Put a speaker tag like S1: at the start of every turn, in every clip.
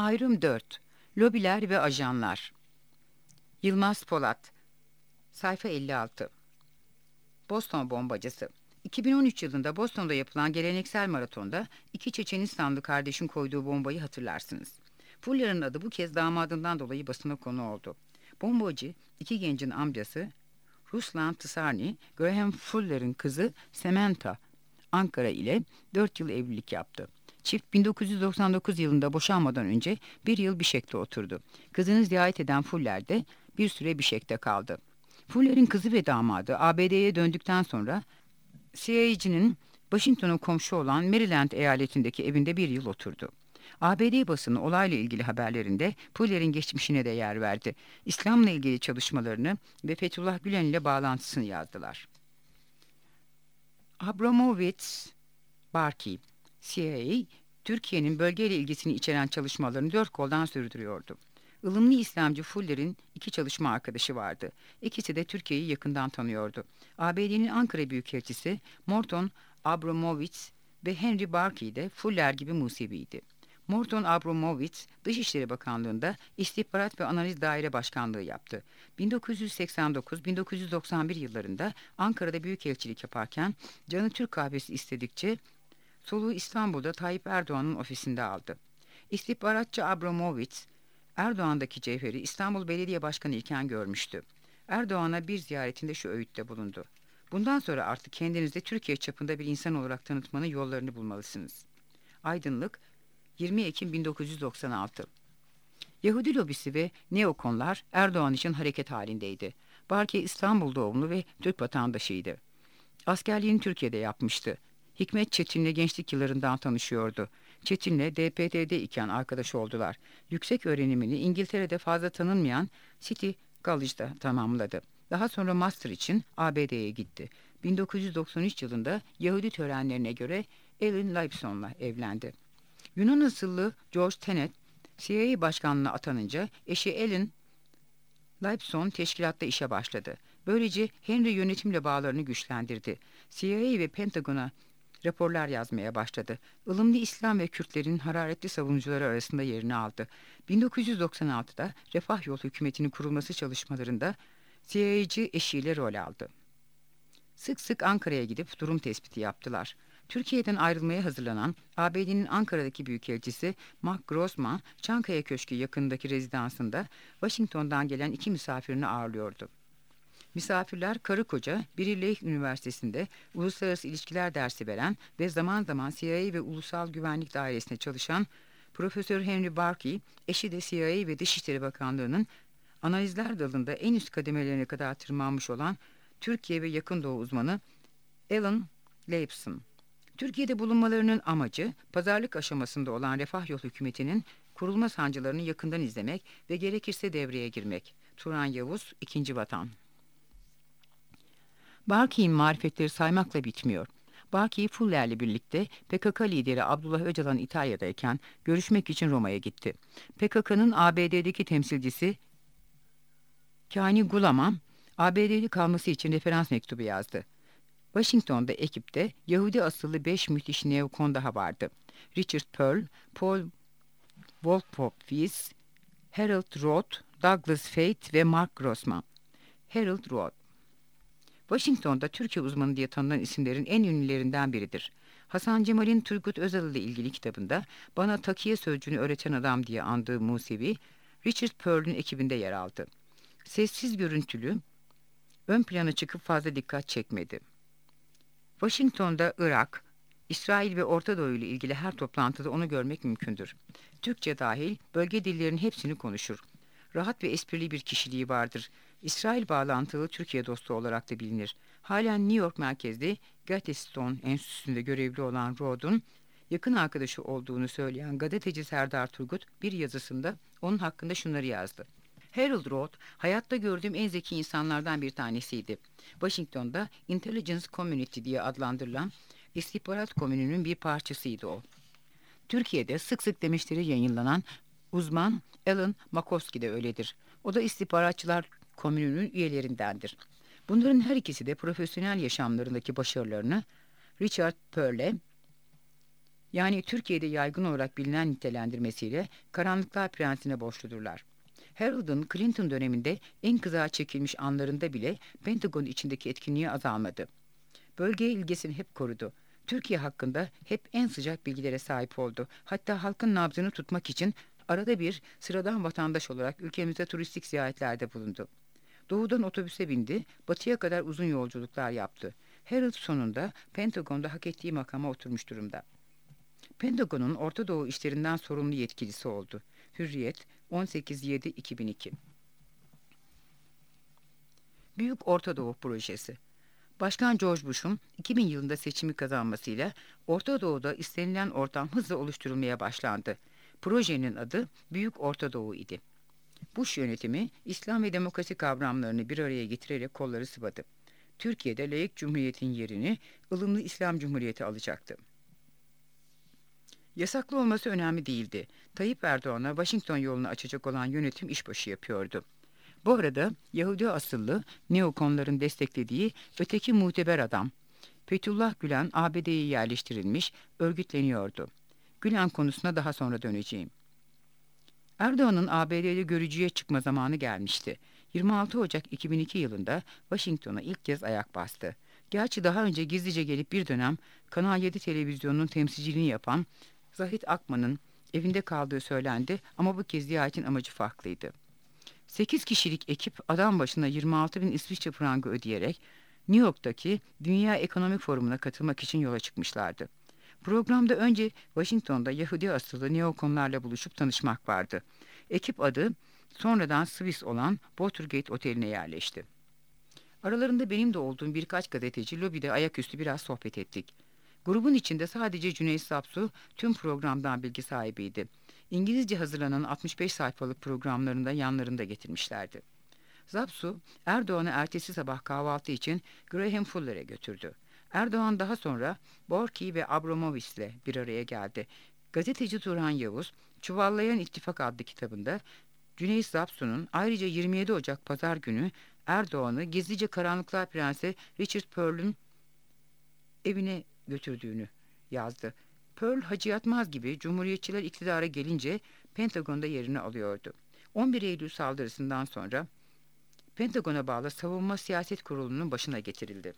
S1: Ayrım 4. Lobiler ve ajanlar. Yılmaz Polat. Sayfa 56. Boston bombacısı. 2013 yılında Boston'da yapılan geleneksel maratonda iki Çeçenistanlı kardeşin koyduğu bombayı hatırlarsınız. Fuller'ın adı bu kez damadından dolayı basına konu oldu. Bombacı, iki gencin amcası Ruslan Tsarni, Graham Fuller'ın kızı Samantha Ankara ile 4 yıl evlilik yaptı. Çift 1999 yılında boşanmadan önce bir yıl Bişek'te oturdu. Kızını ziyaret eden Fuller de bir süre Bişek'te kaldı. Fuller'in kızı ve damadı ABD'ye döndükten sonra CIA'cinin Washington'a komşu olan Maryland eyaletindeki evinde bir yıl oturdu. ABD basını olayla ilgili haberlerinde Fuller'in geçmişine de yer verdi. İslam'la ilgili çalışmalarını ve Fethullah Gülen ile bağlantısını yazdılar. Abramovich Barkey, CIA, Türkiye'nin bölgeyle ilgisini içeren çalışmalarını dört koldan sürdürüyordu. Ilımlı İslamcı Fuller'in iki çalışma arkadaşı vardı. İkisi de Türkiye'yi yakından tanıyordu. ABD'nin Ankara Büyükelçisi Morton Abramovich ve Henry Barkey de Fuller gibi Museviydi. Morton Abramovich, Dışişleri Bakanlığı'nda İstihbarat ve Analiz Daire Başkanlığı yaptı. 1989-1991 yıllarında Ankara'da büyükelçilik yaparken canı Türk kahvesi istedikçe soluğu İstanbul'da Tayyip Erdoğan'ın ofisinde aldı. İstihbaratçı Abramovich, Erdoğan'daki cevheri İstanbul Belediye Başkanı iken görmüştü. Erdoğan'a bir ziyaretinde şu öğütte bulundu. Bundan sonra artık kendinizi Türkiye çapında bir insan olarak tanıtmanın yollarını bulmalısınız. Aydınlık, 20 Ekim 1996. Yahudi lobisi ve neokonlar Erdoğan için hareket halindeydi. Barkey İstanbul doğumlu ve Türk vatandaşıydı. Askerliğini Türkiye'de yapmıştı. Hikmet Çetin'le gençlik yıllarından tanışıyordu. Çetin'le DPT'de iken arkadaş oldular. Yüksek öğrenimini İngiltere'de fazla tanınmayan City College'da tamamladı. Daha sonra master için ABD'ye gitti. 1993 yılında Yahudi törenlerine göre Ellen Lipson'la evlendi. Yunan asıllı George Tenet, CIA başkanlığına atanınca eşi Ellen Lipson teşkilatta işe başladı. Böylece Henry yönetimle bağlarını güçlendirdi. CIA ve Pentagon'a raporlar yazmaya başladı. Ilımlı İslam ve Kürtlerin hararetli savunucuları arasında yerini aldı. 1996'da Refah Yol hükümetinin kurulması çalışmalarında CIA'cı eşiyle rol aldı. Sık sık Ankara'ya gidip durum tespiti yaptılar. Türkiye'den ayrılmaya hazırlanan ABD'nin Ankara'daki büyükelçisi Mark Grossman, Çankaya Köşkü yakındaki rezidansında Washington'dan gelen iki misafirini ağırlıyordu. Misafirler karı koca, biri Leih Üniversitesi'nde uluslararası ilişkiler dersi veren ve zaman zaman CIA ve Ulusal Güvenlik Dairesi'nde çalışan Profesör Henry Barkey, eşi de CIA ve Dışişleri Bakanlığı'nın analizler dalında en üst kademelerine kadar tırmanmış olan Türkiye ve Yakın Doğu uzmanı Alan Leibson. Türkiye'de bulunmalarının amacı, pazarlık aşamasında olan Refah Yol hükümetinin kurulma sancılarını yakından izlemek ve gerekirse devreye girmek. Turan Yavuz, 2. Vatan. Barkey'in marifetleri saymakla bitmiyor. Barkey, Fuller'le birlikte PKK lideri Abdullah Öcalan İtalya'dayken görüşmek için Roma'ya gitti. PKK'nın ABD'deki temsilcisi Kani Gulaman, ABD'li kalması için referans mektubu yazdı. Washington'da ekipte Yahudi asıllı 5 müthiş neokon daha vardı. Richard Pearl, Paul Wolfowitz, Harold Roth, Douglas Feith ve Mark Grossman. Harold Roth, Washington'da Türkiye uzmanı diye tanınan isimlerin en ünlülerinden biridir. Hasan Cemal'in Turgut Özal ile ilgili kitabında bana takiye sözcüğünü öğreten adam diye andığı Musevi, Richard Pearl'ün ekibinde yer aldı. Sessiz görüntülü, ön plana çıkıp fazla dikkat çekmedi. Washington'da Irak, İsrail ve Orta Doğu ile ilgili her toplantıda onu görmek mümkündür. Türkçe dahil bölge dillerinin hepsini konuşur. Rahat ve esprili bir kişiliği vardır. İsrail bağlantılı Türkiye dostu olarak da bilinir. Halen New York merkezli Gettyston Enstitüsü'nde görevli olan Rod'un yakın arkadaşı olduğunu söyleyen gazeteci Serdar Turgut bir yazısında onun hakkında şunları yazdı. Harold Roth, hayatta gördüğüm en zeki insanlardan bir tanesiydi. Washington'da Intelligence Community diye adlandırılan istihbarat komününün bir parçasıydı o. Türkiye'de sık sık demeçleri yayınlanan uzman Alan Makovsky de öyledir. O da istihbaratçılar komününün üyelerindendir. Bunların her ikisi de profesyonel yaşamlarındaki başarılarını Richard Pearl'e Yani Türkiye'de yaygın olarak bilinen nitelendirmesiyle Karanlıklar Prensi'ne borçludurlar. Harold'un Clinton döneminde en kızağa çekilmiş anlarında bile Pentagon içindeki etkinliği azalmadı. Bölgeye ilgisini hep korudu. Türkiye hakkında hep en sıcak bilgilere sahip oldu. Hatta halkın nabzını tutmak için arada bir sıradan vatandaş olarak ülkemize turistik ziyaretlerde bulundu. Doğudan otobüse bindi, batıya kadar uzun yolculuklar yaptı. Harold sonunda Pentagon'da hak ettiği makama oturmuş durumda. Pentagon'un Orta Doğu işlerinden sorumlu yetkilisi oldu. Hürriyet 18.07.2002. Büyük Orta Doğu Projesi. Başkan George Bush'un 2000 yılında seçimi kazanmasıyla Orta Doğu'da istenilen ortam hızla oluşturulmaya başlandı. Projenin adı Büyük Orta Doğu idi. Bush yönetimi İslam ve demokrasi kavramlarını bir araya getirerek kolları sıvadı. Türkiye'de laik cumhuriyetin yerini ılımlı İslam Cumhuriyeti alacaktı. Yasaklı olması önemli değildi. Tayyip Erdoğan'a Washington yolunu açacak olan yönetim işbaşı yapıyordu. Bu arada Yahudi asıllı neokonların desteklediği öteki muteber adam Fethullah Gülen ABD'ye yerleştirilmiş, örgütleniyordu. Gülen konusuna daha sonra döneceğim. Erdoğan'ın ABD'de görücüye çıkma zamanı gelmişti. 26 Ocak 2002 yılında Washington'a ilk kez ayak bastı. Gerçi daha önce gizlice gelip bir dönem Kanal 7 televizyonunun temsilciliğini yapan Zahit Akman'ın evinde kaldığı söylendi ama bu kez ziyaretin amacı farklıydı. 8 kişilik ekip adam başına 26 bin İsviçre frangı ödeyerek New York'taki Dünya Ekonomik Forumu'na katılmak için yola çıkmışlardı. Programda önce Washington'da Yahudi asıllı neokonlarla buluşup tanışmak vardı. Ekip adı sonradan Swiss olan Watergate Oteli'ne yerleşti. Aralarında benim de olduğum birkaç gazeteci lobide ayaküstü biraz sohbet ettik. Grubun içinde sadece Cüneyt Sapsu tüm programdan bilgi sahibiydi. İngilizce hazırlanan 65 sayfalık programlarında yanlarında getirmişlerdi. Zapsu, Erdoğan'ı ertesi sabah kahvaltı için Graham Fuller'e götürdü. Erdoğan daha sonra Borki ve Abramovitz'le bir araya geldi. Gazeteci Turhan Yavuz, Çuvallayan İttifak adlı kitabında Cüneyt Zapsu'nun ayrıca 27 Ocak Pazar günü Erdoğan'ı gizlice Karanlıklar Prensi Richard Pearl'ün evine götürdüğünü yazdı. Pearl, Hacı Yatmaz gibi Cumhuriyetçiler iktidara gelince Pentagon'da yerini alıyordu. 11 Eylül saldırısından sonra Pentagon'a bağlı Savunma Siyaset Kurulu'nun başına getirildi.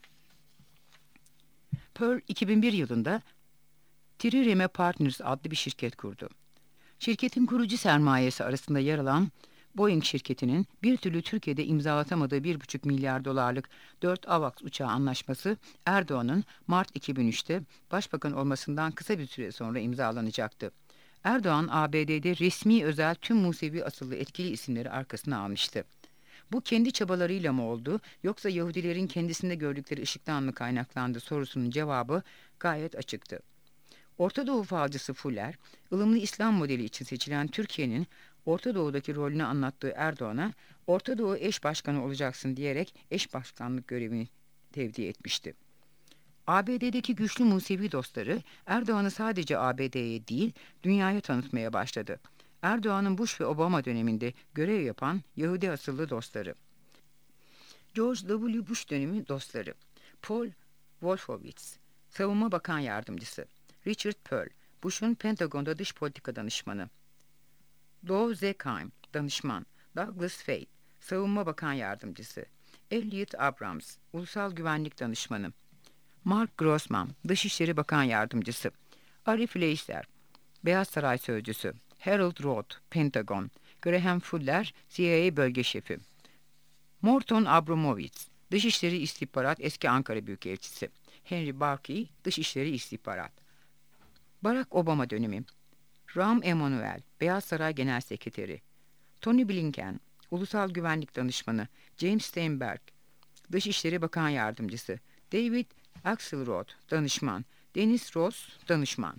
S1: Pearl 2001 yılında Trireme Partners adlı bir şirket kurdu. Şirketin kurucu sermayesi arasında yer alan Boeing şirketinin bir türlü Türkiye'de imzalatamadığı 1,5 milyar dolarlık 4 AVAX uçağı anlaşması Erdoğan'ın Mart 2003'te başbakan olmasından kısa bir süre sonra imzalanacaktı. Erdoğan ABD'de resmi özel tüm Musevi asıllı etkili isimleri arkasına almıştı. Bu kendi çabalarıyla mı oldu yoksa Yahudilerin kendisinde gördükleri ışıktan mı kaynaklandı sorusunun cevabı gayet açıktı. Orta Doğu falcısı Fuller, ılımlı İslam modeli için seçilen Türkiye'nin Orta Doğu'daki rolünü anlattığı Erdoğan'a Orta Doğu eş başkanı olacaksın diyerek eş başkanlık görevini tevdi etmişti. ABD'deki güçlü Musevi dostları Erdoğan'ı sadece ABD'ye değil dünyaya tanıtmaya başladı. Erdoğan'ın Bush ve Obama döneminde görev yapan Yahudi asıllı dostları. George W. Bush dönemi dostları. Paul Wolfowitz, Savunma Bakan Yardımcısı. Richard Pearl, Bush'un Pentagon'da dış politika danışmanı. Dov Zekheim, danışman. Douglas Feith, Savunma Bakan Yardımcısı. Elliot Abrams, Ulusal Güvenlik Danışmanı. Mark Grossman, Dışişleri Bakan Yardımcısı. Arif Leisler, Beyaz Saray Sözcüsü. Harold Roth, Pentagon. Graham Fuller, CIA Bölge Şefi. Morton Abramovitz, Dışişleri İstihbarat Eski Ankara Büyükelçisi. Henry Barkey, Dışişleri İstihbarat. Barack Obama dönemi. Rahm Emanuel, Beyaz Saray Genel Sekreteri. Tony Blinken, Ulusal Güvenlik Danışmanı. James Steinberg, Dışişleri Bakan Yardımcısı. David Axelrod, danışman. Dennis Ross, danışman.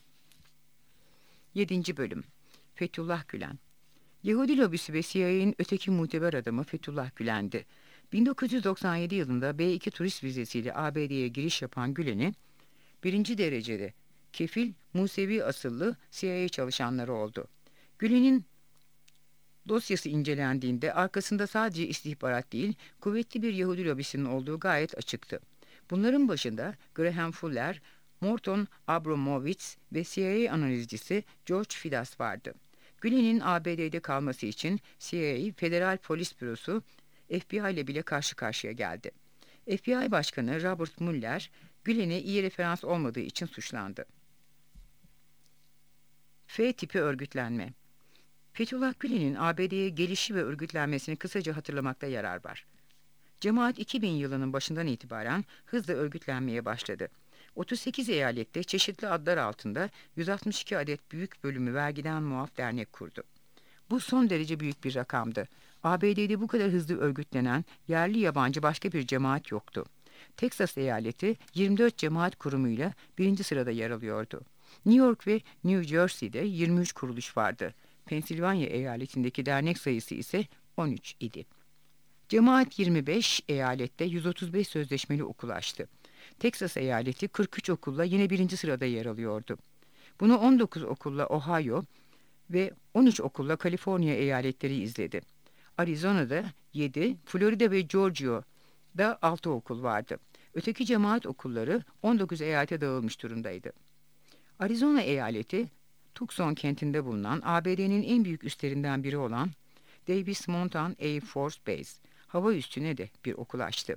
S1: 7. Bölüm. Fethullah Gülen. Yahudi lobisi ve CIA'nin öteki muteber adamı Fethullah Gülen'di. 1997 yılında B2 turist vizesiyle ABD'ye giriş yapan Gülen'i birinci derecede kefil Musevi asıllı CIA çalışanları oldu. Gülen'in dosyası incelendiğinde arkasında sadece istihbarat değil, kuvvetli bir Yahudi lobisinin olduğu gayet açıktı. Bunların başında Graham Fuller, Morton Abramovich ve CIA analizcisi George Fidas vardı. Gülen'in ABD'de kalması için CIA Federal Polis Bürosu FBI ile bile karşı karşıya geldi. FBI Başkanı Robert Mueller, Gülen'e iyi referans olmadığı için suçlandı. F tipi örgütlenme. Fethullah Gülen'in ABD'ye gelişi ve örgütlenmesini kısaca hatırlamakta yarar var. Cemaat 2000 yılının başından itibaren hızla örgütlenmeye başladı. 38 eyalette çeşitli adlar altında 162 adet büyük bölümü vergiden muaf dernek kurdu. Bu son derece büyük bir rakamdı. ABD'de bu kadar hızlı örgütlenen yerli yabancı başka bir cemaat yoktu. Texas eyaleti 24 cemaat kurumuyla birinci sırada yer alıyordu. New York ve New Jersey'de 23 kuruluş vardı. Pensilvanya eyaletindeki dernek sayısı ise 13 idi. Cemaat 25 eyalette 135 sözleşmeli okul açtı. Texas eyaleti 43 okulla yine birinci sırada yer alıyordu. Bunu 19 okulla Ohio ve 13 okulla Kaliforniya eyaletleri izledi. Arizona'da 7, Florida ve Georgia'da 6 okul vardı. Öteki cemaat okulları 19 eyalete dağılmış durumdaydı. Arizona eyaleti, Tucson kentinde bulunan ABD'nin en büyük üslerinden biri olan Davis Mountain Air Force Base, hava üssüne de bir okul açtı.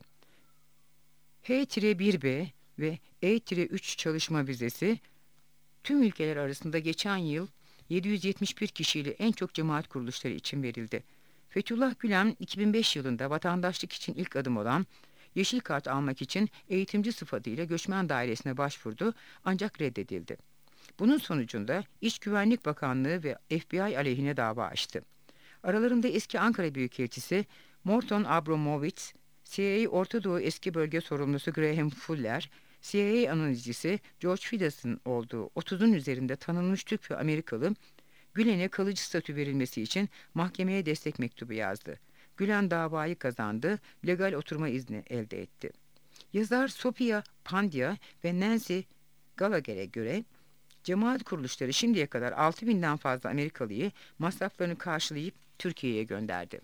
S1: H-1B ve E-3 çalışma vizesi tüm ülkeler arasında geçen yıl 771 kişiyle en çok cemaat kuruluşları için verildi. Fethullah Gülen 2005 yılında vatandaşlık için ilk adım olan yeşil kart almak için eğitimci sıfatıyla göçmen dairesine başvurdu ancak reddedildi. Bunun sonucunda İç Güvenlik Bakanlığı ve FBI aleyhine dava açtı. Aralarında eski Ankara Büyükelçisi Morton Abramovich, CIA Orta Doğu Eski Bölge Sorumlusu Graham Fuller, CIA analizcisi George Fidas'ın olduğu 30'un üzerinde tanınmış Türk ve Amerikalı, Gülen'e kalıcı statü verilmesi için mahkemeye destek mektubu yazdı. Gülen davayı kazandı, legal oturma izni elde etti. Yazar Sophia Pandya ve Nancy Gallagher'e göre, cemaat kuruluşları şimdiye kadar 6.000'den fazla Amerikalıyı masraflarını karşılayıp Türkiye'ye gönderdi.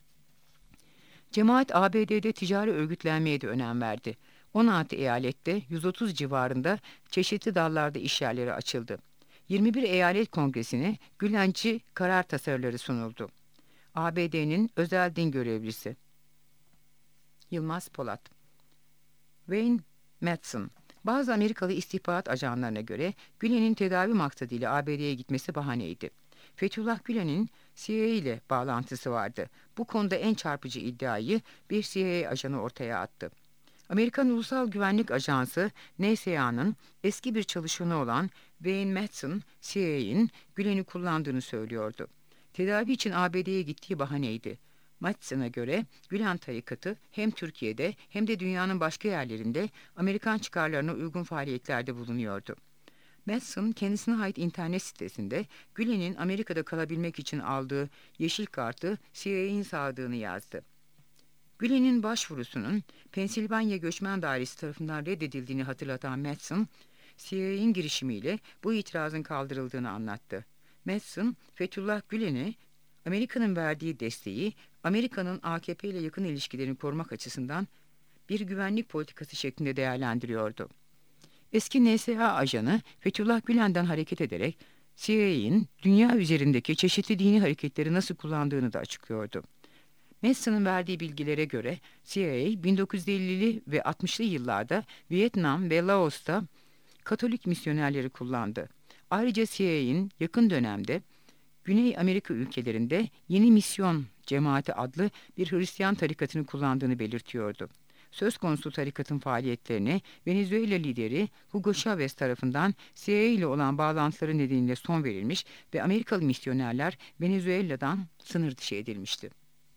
S1: Cemaat ABD'de ticari örgütlenmeye de önem verdi. 16 eyalette 130 civarında çeşitli dallarda işyerleri açıldı. 21 eyalet kongresine Gülenci karar tasarıları sunuldu. ABD'nin özel din görevlisi Yılmaz Polat, Wayne Madsen. Bazı Amerikalı istihbarat ajanlarına göre Gülen'in tedavi maksadıyla ABD'ye gitmesi bahaneydi. Fethullah Gülen'in CIA ile bağlantısı vardı. Bu konuda en çarpıcı iddiayı bir CIA ajanı ortaya attı. Amerikan Ulusal Güvenlik Ajansı NSA'nın eski bir çalışanı olan Wayne Madsen, CIA'nin Gülen'i kullandığını söylüyordu. Tedavi için ABD'ye gittiği bahaneydi. Madsen'a göre Gülen tarikatı hem Türkiye'de hem de dünyanın başka yerlerinde Amerikan çıkarlarına uygun faaliyetlerde bulunuyordu. Madsen kendisine ait internet sitesinde Gülen'in Amerika'da kalabilmek için aldığı yeşil kartı CIA'nin sağladığını yazdı. Gülen'in başvurusunun Pensilvanya Göçmen Dairesi tarafından reddedildiğini hatırlatan Madsen, CIA'nin girişimiyle bu itirazın kaldırıldığını anlattı. Madsen, Fethullah Gülen'e Amerika'nın verdiği desteği, Amerika'nın AKP ile yakın ilişkilerini korumak açısından bir güvenlik politikası şeklinde değerlendiriyordu. Eski NSA ajanı Fethullah Gülen'den hareket ederek CIA'nin dünya üzerindeki çeşitli dini hareketleri nasıl kullandığını da açıklıyordu. Madsen'ın verdiği bilgilere göre CIA 1950'li ve 60'lı yıllarda Vietnam ve Laos'ta Katolik misyonerleri kullandı. Ayrıca CIA'nin yakın dönemde Güney Amerika ülkelerinde Yeni Misyon Cemaati adlı bir Hristiyan tarikatını kullandığını belirtiyordu. Söz konusu tarikatın faaliyetlerine Venezuela lideri Hugo Chavez tarafından CIA ile olan bağlantıları nedeniyle son verilmiş ve Amerikalı misyonerler Venezuela'dan sınır dışı edilmişti.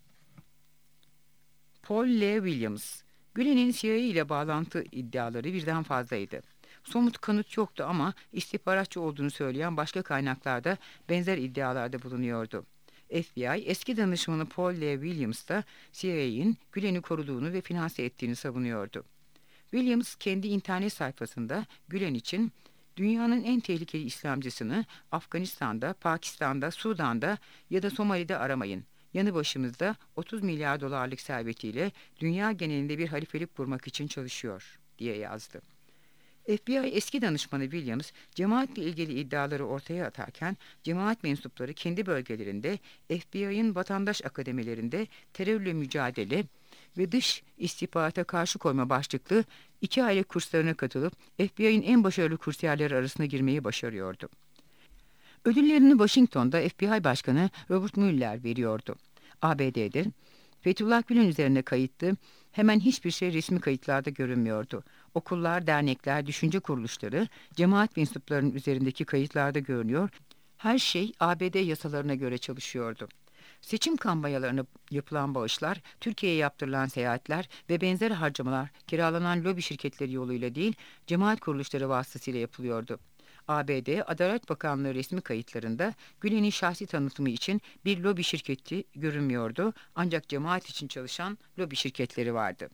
S1: Paul L. Williams, Gülen'in CIA ile bağlantı iddiaları birden fazlaydı. Somut kanıt yoktu ama istihbaratçı olduğunu söyleyen başka kaynaklarda benzer iddialarda bulunuyordu. FBI eski danışmanı Paul L. Williams da CIA'nin Gülen'i koruduğunu ve finanse ettiğini savunuyordu. Williams kendi internet sayfasında Gülen için dünyanın en tehlikeli İslamcısını Afganistan'da, Pakistan'da, Sudan'da ya da Somali'de aramayın. Yanı başımızda 30 milyar dolarlık servetiyle dünya genelinde bir halifelik kurmak için çalışıyor diye yazdı. FBI eski danışmanı Williams, cemaatle ilgili iddiaları ortaya atarken, cemaat mensupları kendi bölgelerinde, FBI'ın vatandaş akademilerinde terörle mücadele ve dış istihbarata karşı koyma başlıklı 2 aylık kurslarına katılıp FBI'nin en başarılı kursiyerleri arasına girmeyi başarıyordu. Ödüllerini Washington'da FBI Başkanı Robert Mueller veriyordu. ABD'de Fethullah Gülen üzerine kayıtlı hemen hiçbir şey resmi kayıtlarda görünmüyordu. Okullar, dernekler, düşünce kuruluşları, cemaat mensuplarının üzerindeki kayıtlarda görünüyor. Her şey ABD yasalarına göre çalışıyordu. Seçim kampanyalarına yapılan bağışlar, Türkiye'ye yaptırılan seyahatler ve benzer harcamalar kiralanan lobi şirketleri yoluyla değil, cemaat kuruluşları vasıtasıyla yapılıyordu. ABD Adalet Bakanlığı resmi kayıtlarında Gülen'in şahsi tanıtımı için bir lobi şirketi görünmüyordu, ancak cemaat için çalışan lobi şirketleri vardı.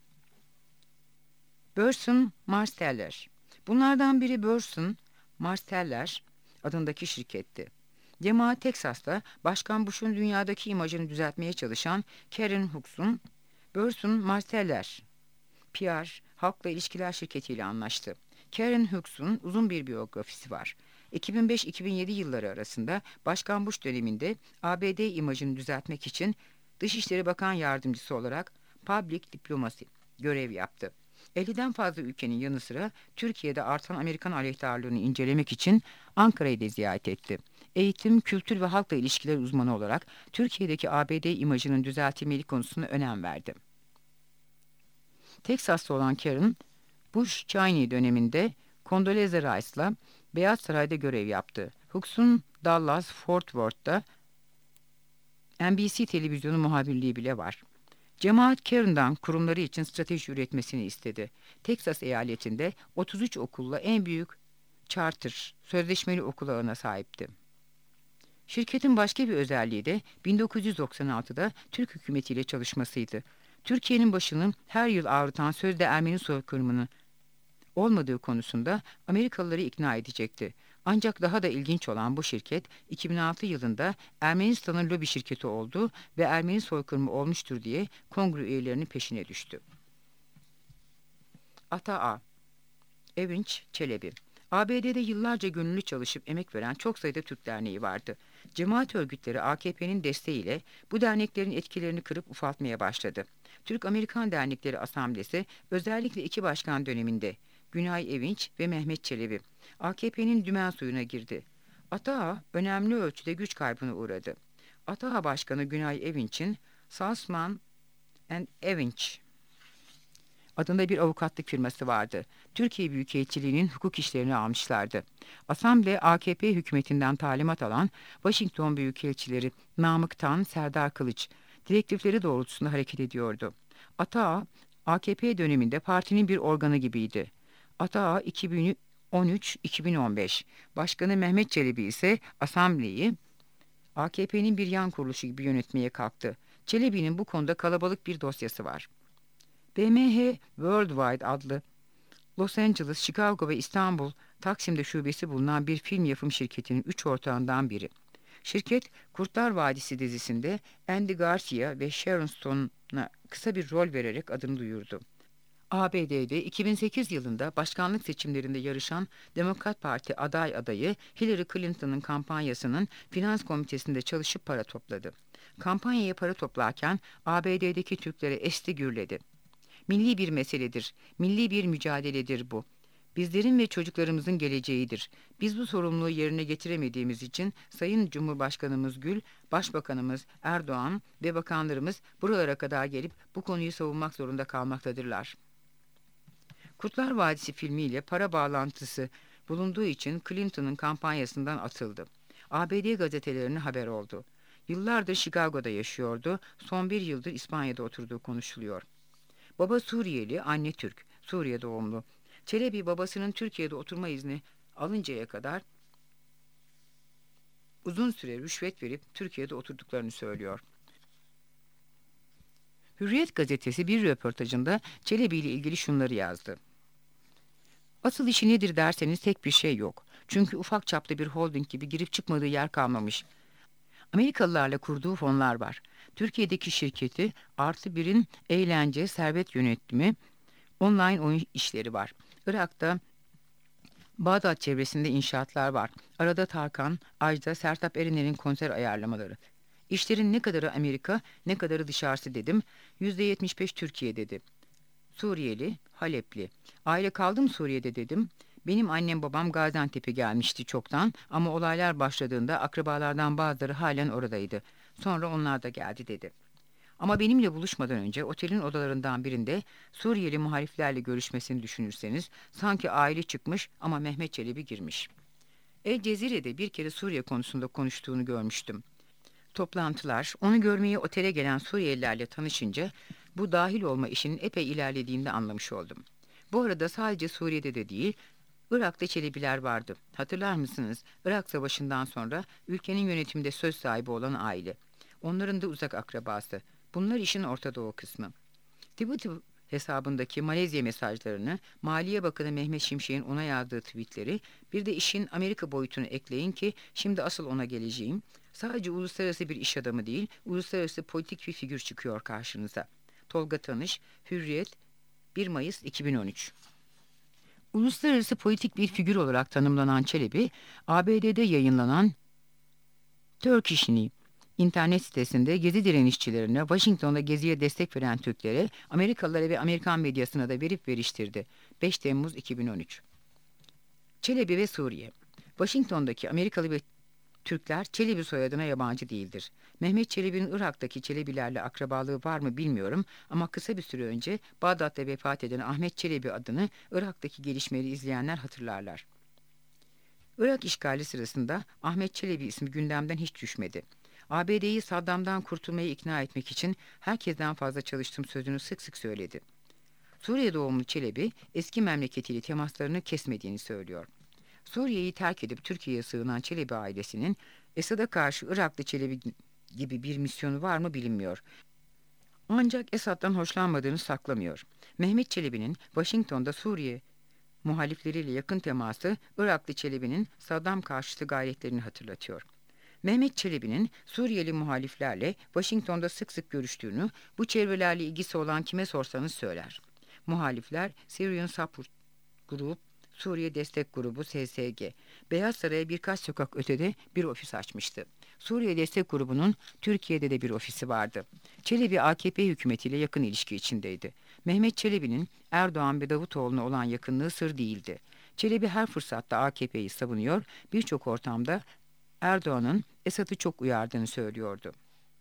S1: Burson Marsteller. Bunlardan biri Burson Marsteller adındaki şirketti. Cemaat Teksas'ta Başkan Bush'un dünyadaki imajını düzeltmeye çalışan Karen Hux'un Burson Marsteller PR, halkla ilişkiler şirketiyle anlaştı. Karen Hux'un uzun bir biyografisi var. 2005-2007 yılları arasında Başkan Bush döneminde ABD imajını düzeltmek için Dışişleri Bakan Yardımcısı olarak Public Diplomacy görev yaptı. 50'den fazla ülkenin yanı sıra Türkiye'de artan Amerikan aleyhtarlığını incelemek için Ankara'yı da ziyaret etti. Eğitim, kültür ve halkla ilişkiler uzmanı olarak Türkiye'deki ABD imajının düzeltilmeli konusuna önem verdi. Teksas'ta olan Karen, Bush-Cheney döneminde Condoleezza Rice'la Beyaz Saray'da görev yaptı. Hux'un Dallas-Fort Worth'ta NBC televizyonu muhabirliği bile var. Cemaat Karen'dan kurumları için strateji üretmesini istedi. Teksas eyaletinde 33 okulla en büyük charter, sözleşmeli okul ağına sahipti. Şirketin başka bir özelliği de 1996'da Türk hükümetiyle çalışmasıydı. Türkiye'nin başını her yıl ağrıtan sözde Ermeni soykırımının olmadığı konusunda Amerikalıları ikna edecekti. Ancak daha da ilginç olan bu şirket 2006 yılında Ermenistan'ın lobi şirketi oldu ve Ermeni soykırımı olmuştur diye kongre üyelerinin peşine düştü. Ata Evinç Çelebi. ABD'de yıllarca gönüllü çalışıp emek veren çok sayıda Türk derneği vardı. Cemaat örgütleri AKP'nin desteğiyle bu derneklerin etkilerini kırıp ufaltmaya başladı. Türk-Amerikan Dernekleri Asamblesi özellikle iki başkan döneminde Günay Evinç ve Mehmet Çelebi AKP'nin dümen suyuna girdi. Ata önemli ölçüde güç kaybına uğradı. Ata Başkanı Günay Evinç'in Salzman and Evinç adında bir avukatlık firması vardı. Türkiye Büyükelçiliği'nin hukuk işlerini almışlardı. Asamble AKP hükümetinden talimat alan Washington Büyükelçileri Namık Tan, Serdar Kılıç direktifleri doğrultusunda hareket ediyordu. Ata AKP döneminde partinin bir organı gibiydi. Ata 2013-2015 Başkanı Mehmet Çelebi ise Asambleyi AKP'nin bir yan kuruluşu gibi yönetmeye kalktı. Çelebi'nin bu konuda kalabalık bir dosyası var. BMH Worldwide adlı Los Angeles, Chicago ve İstanbul, Taksim'de şubesi bulunan bir film yapım şirketinin 3 ortağından biri. Şirket, Kurtlar Vadisi dizisinde Andy Garcia ve Sharon Stone'a kısa bir rol vererek adını duyurdu. ABD'de 2008 yılında başkanlık seçimlerinde yarışan Demokrat Parti adayı Hillary Clinton'ın kampanyasının finans komitesinde çalışıp para topladı. Kampanyaya para toplarken ABD'deki Türklere esti gürledi. Milli bir meseledir, milli bir mücadeledir bu. Bizlerin ve çocuklarımızın geleceğidir. Biz bu sorumluluğu yerine getiremediğimiz için Sayın Cumhurbaşkanımız Gül, Başbakanımız Erdoğan ve bakanlarımız buralara kadar gelip bu konuyu savunmak zorunda kalmaktadırlar. Kurtlar Vadisi filmiyle para bağlantısı bulunduğu için Clinton'ın kampanyasından atıldı. ABD gazetelerine haber oldu. Yıllardır Chicago'da yaşıyordu, son bir yıldır İspanya'da oturduğu konuşuluyor. Baba Suriyeli, anne Türk, Suriye doğumlu. Çelebi babasının Türkiye'de oturma izni alıncaya kadar uzun süre rüşvet verip Türkiye'de oturduklarını söylüyor. Hürriyet gazetesi bir röportajında Çelebi ile ilgili şunları yazdı. Asıl işi nedir derseniz tek bir şey yok. Çünkü ufak çaplı bir holding gibi girip çıkmadığı yer kalmamış. Amerikalılarla kurduğu fonlar var. Türkiye'deki şirketi +1'in eğlence, servet yönetimi, online oyun işleri var. Irak'ta Bağdat çevresinde inşaatlar var. Arada Tarkan, Ajda, Sertab Erener'in konser ayarlamaları. İşlerin ne kadarı Amerika, ne kadarı dışarısı dedim. %75 Türkiye dedi. Suriyeli, Halepli. Aile kaldı mı Suriye'de dedim. Benim annem babam Gaziantep'e gelmişti çoktan ama olaylar başladığında akrabalardan bazıları halen oradaydı. Sonra onlar da geldi dedi. Ama benimle buluşmadan önce otelin odalarından birinde Suriyeli muhaliflerle görüşmesini düşünürseniz sanki aile çıkmış ama Mehmet Çelebi girmiş. El Cezire'de bir kere Suriye konusunda konuştuğunu görmüştüm. Toplantılar, onu görmeye otele gelen Suriyelilerle tanışınca bu dahil olma işinin epey ilerlediğini de anlamış oldum. Bu arada sadece Suriye'de de değil, Irak'ta Çelebiler vardı. Hatırlar mısınız? Irak Savaşı'ndan sonra ülkenin yönetiminde söz sahibi olan aile. Onların da uzak akrabası. Bunlar işin Orta Doğu kısmı. Twitter hesabındaki Malezya mesajlarını, Maliye Bakanı Mehmet Şimşek'in ona yazdığı tweetleri, bir de işin Amerika boyutunu ekleyin ki şimdi asıl ona geleceğim. Sadece uluslararası bir iş adamı değil, uluslararası politik bir figür çıkıyor karşınıza. Tolga Tanış, Hürriyet, 1 Mayıs 2013. Uluslararası politik bir figür olarak tanımlanan Çelebi, ABD'de yayınlanan Turkish New İnternet sitesinde Gezi direnişçilerine, Washington'da Gezi'ye destek veren Türklere, Amerikalılara ve Amerikan medyasına da verip veriştirdi. 5 Temmuz 2013. Çelebi ve Suriye. Washington'daki Amerikalı ve Türkler Çelebi soyadına yabancı değildir. Mehmet Çelebi'nin Irak'taki Çelebilerle akrabalığı var mı bilmiyorum ama kısa bir süre önce Bağdat'ta vefat eden Ahmet Çelebi adını Irak'taki gelişmeleri izleyenler hatırlarlar. Irak işgali sırasında Ahmet Çelebi ismi gündemden hiç düşmedi. ABD'yi Saddam'dan kurtulmaya ikna etmek için herkesten fazla çalıştığım sözünü sık sık söyledi. Suriye doğumlu Çelebi eski memleketiyle temaslarını kesmediğini söylüyor. Suriye'yi terk edip Türkiye'ye sığınan Çelebi ailesinin Esad'a karşı Iraklı Çelebi gibi bir misyonu var mı bilinmiyor. Ancak Esad'dan hoşlanmadığını saklamıyor. Mehmet Çelebi'nin Washington'da Suriye muhalifleriyle yakın teması Iraklı Çelebi'nin Saddam karşıtı gayretlerini hatırlatıyor. Mehmet Çelebi'nin Suriyeli muhaliflerle Washington'da sık sık görüştüğünü, bu çevrelerle ilgisi olan kime sorsanız söyler. Muhalifler Syrian Support Group, Suriye Destek Grubu SSG, Beyaz Saray'a birkaç sokak ötede bir ofis açmıştı. Suriye Destek Grubu'nun Türkiye'de de bir ofisi vardı. Çelebi AKP hükümetiyle yakın ilişki içindeydi. Mehmet Çelebi'nin Erdoğan ve Davutoğlu'na olan yakınlığı sır değildi. Çelebi her fırsatta AKP'yi savunuyor, birçok ortamda Erdoğan'ın Esad'ı çok uyardığını söylüyordu.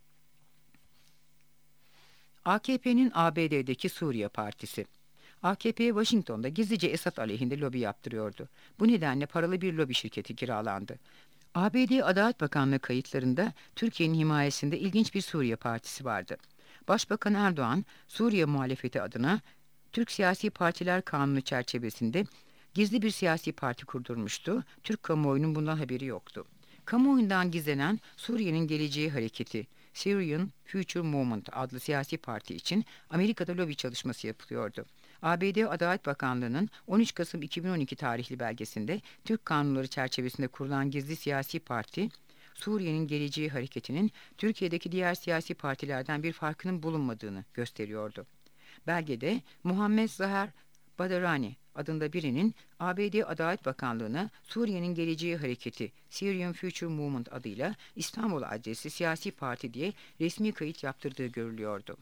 S1: AKP'nin ABD'deki Suriye Partisi. AKP Washington'da gizlice Esad aleyhinde lobi yaptırıyordu. Bu nedenle paralı bir lobi şirketi kiralandı. ABD Adalet Bakanlığı kayıtlarında Türkiye'nin himayesinde ilginç bir Suriye Partisi vardı. Başbakan Erdoğan, Suriye muhalefeti adına Türk Siyasi Partiler Kanunu çerçevesinde gizli bir siyasi parti kurdurmuştu. Türk kamuoyunun bundan haberi yoktu. Kamuoyundan gizlenen Suriye'nin Geleceği Hareketi, Syrian Future Movement adlı siyasi parti için Amerika'da lobi çalışması yapılıyordu. ABD Adalet Bakanlığı'nın 13 Kasım 2012 tarihli belgesinde Türk kanunları çerçevesinde kurulan gizli siyasi parti, Suriye'nin Geleceği Hareketi'nin Türkiye'deki diğer siyasi partilerden bir farkının bulunmadığını gösteriyordu. Belgede Muhammed Zaher Badarani adında birinin ABD Adalet Bakanlığı'na Suriye'nin Geleceği Hareketi Syrian Future Movement adıyla İstanbul adresi siyasi parti diye resmi kayıt yaptırdığı görülüyordu.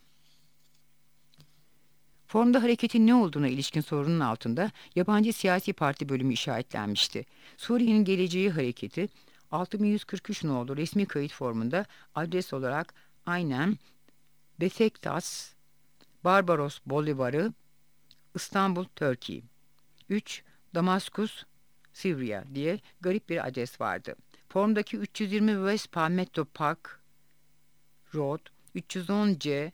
S1: Formda hareketin ne olduğuna ilişkin sorunun altında yabancı siyasi parti bölümü işaretlenmişti. Suriye'nin Geleceği Hareketi 6143 nolu resmi kayıt formunda adres olarak aynen Beşiktaş, Barbaros Bolivarı, İstanbul, Türkiye. 3. Damaskus, Sivriya diye garip bir adres vardı. Formdaki 320 West Palmetto Park Road, 310C,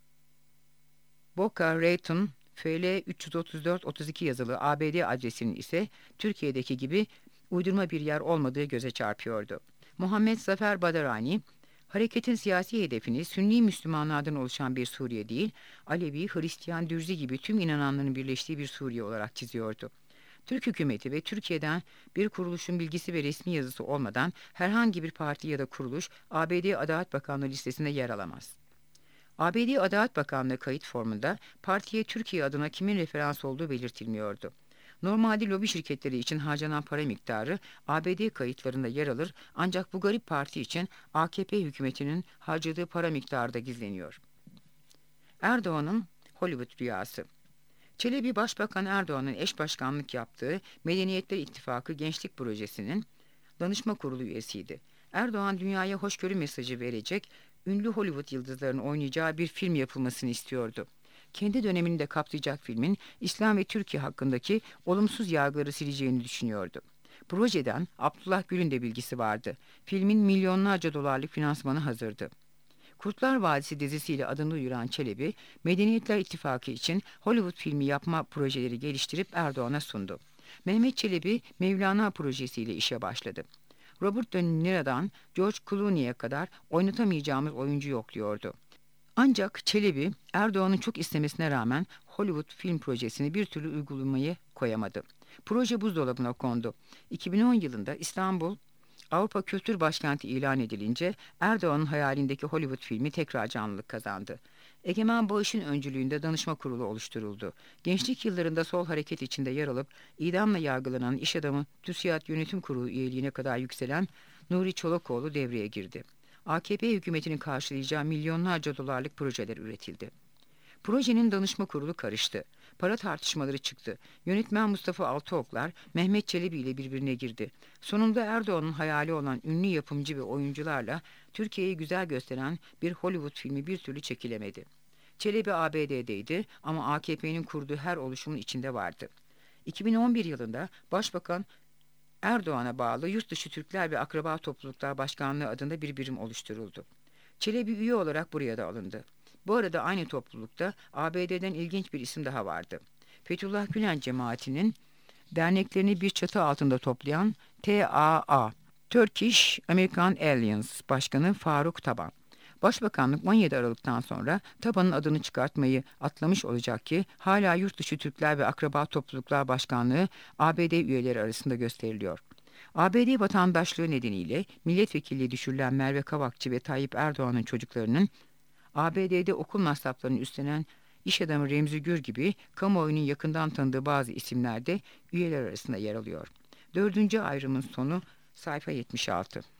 S1: Boca Raton, FL 334-32 yazılı ABD adresinin ise Türkiye'deki gibi uydurma bir yer olmadığı göze çarpıyordu. Muhammed Zafer Badarani, hareketin siyasi hedefini Sünni Müslümanlardan oluşan bir Suriye değil, Alevi, Hristiyan, Dürzi gibi tüm inananların birleştiği bir Suriye olarak çiziyordu. Türk hükümeti ve Türkiye'den bir kuruluşun bilgisi ve resmi yazısı olmadan herhangi bir parti ya da kuruluş ABD Adalet Bakanlığı listesinde yer alamaz. ABD Adalet Bakanlığı kayıt formunda partiye Türkiye adına kimin referans olduğu belirtilmiyordu. Normalde lobi şirketleri için harcanan para miktarı ABD kayıtlarında yer alır ancak bu garip parti için AKP hükümetinin harcadığı para miktarı da gizleniyor. Erdoğan'ın Hollywood rüyası. Çelebi, Başbakan Erdoğan'ın eş başkanlık yaptığı Medeniyetler İttifakı Gençlik Projesi'nin danışma kurulu üyesiydi. Erdoğan dünyaya hoşgörü mesajı verecek, ünlü Hollywood yıldızlarının oynayacağı bir film yapılmasını istiyordu. Kendi dönemini de kapsayacak filmin İslam ve Türkiye hakkındaki olumsuz yargıları sileceğini düşünüyordu. Projeden Abdullah Gül'ün de bilgisi vardı. Filmin milyonlarca dolarlık finansmanı hazırdı. Kurtlar Vadisi dizisiyle adını duyuran Çelebi, Medeniyetler İttifakı için Hollywood filmi yapma projeleri geliştirip Erdoğan'a sundu. Mehmet Çelebi, Mevlana projesiyle işe başladı. Robert De Niro'dan George Clooney'e kadar oynatamayacağımız oyuncu yok diyordu. Ancak Çelebi, Erdoğan'ın çok istemesine rağmen Hollywood film projesini bir türlü uygulamaya koyamadı. Proje buzdolabına kondu. 2010 yılında İstanbul Avrupa Kültür Başkenti ilan edilince Erdoğan'ın hayalindeki Hollywood filmi tekrar canlılık kazandı. Egemen Bağış'ın öncülüğünde danışma kurulu oluşturuldu. Gençlik yıllarında sol hareket içinde yer alıp idamla yargılanan iş adamı TÜSİAD Yönetim Kurulu üyeliğine kadar yükselen Nuri Çolakoğlu devreye girdi. AKP hükümetinin karşılayacağı milyonlarca dolarlık projeler üretildi. Projenin danışma kurulu karıştı. Para tartışmaları çıktı. Yönetmen Mustafa Altıoklar, Mehmet Çelebi ile birbirine girdi. Sonunda Erdoğan'ın hayali olan ünlü yapımcı ve oyuncularla Türkiye'yi güzel gösteren bir Hollywood filmi bir türlü çekilemedi. Çelebi ABD'deydi ama AKP'nin kurduğu her oluşumun içinde vardı. 2011 yılında Başbakan Erdoğan'a bağlı Yurtdışı Türkler ve Akraba Topluluklar Başkanlığı adında bir birim oluşturuldu. Çelebi üye olarak buraya da alındı. Bu arada aynı toplulukta ABD'den ilginç bir isim daha vardı. Fethullah Gülen cemaatinin derneklerini bir çatı altında toplayan TAA, Turkish American Alliance Başkanı Faruk Taban. Başbakanlık 17 Aralık'tan sonra Taban'ın adını çıkartmayı atlamış olacak ki hala Yurtdışı Türkler ve Akraba Topluluklar Başkanlığı ABD üyeleri arasında gösteriliyor. ABD vatandaşlığı nedeniyle milletvekilliği düşürülen Merve Kavakçı ve Tayyip Erdoğan'ın çocuklarının ABD'de okul masraflarını üstlenen iş adamı Remzi Gür gibi kamuoyunun yakından tanıdığı bazı isimler de üyeler arasında yer alıyor. 4. ayrımın sonu sayfa 76.